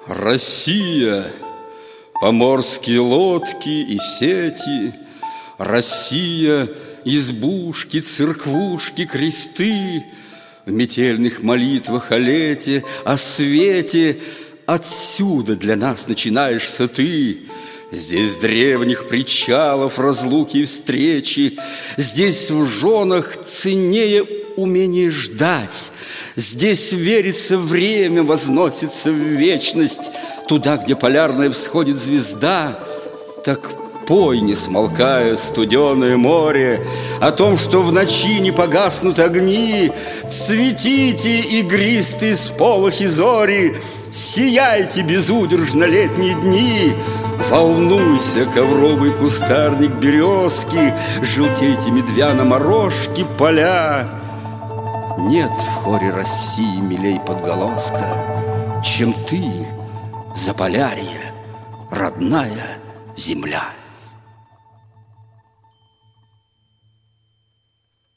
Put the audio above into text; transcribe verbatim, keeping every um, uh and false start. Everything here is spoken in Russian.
Россия, поморские лодки и сети, Россия, избушки, церквушки, кресты, в метельных молитвах о лете, о свете. Отсюда для нас начинаешься ты. Здесь древних причалов, разлуки и встречи, здесь в женах ценнее умение ждать. Здесь верится время, возносится в вечность, туда, где полярная всходит звезда. Так пой, не смолкая, студеное море, о том, что в ночи не погаснут огни. Цветите, игристые сполохи зори, сияйте безудержно летние дни. Волнуйся, ковровый кустарник березки, желтейте медвяно морожки поля. Нет в хоре России милей подголоска, чем ты, Заполярье, родная земля.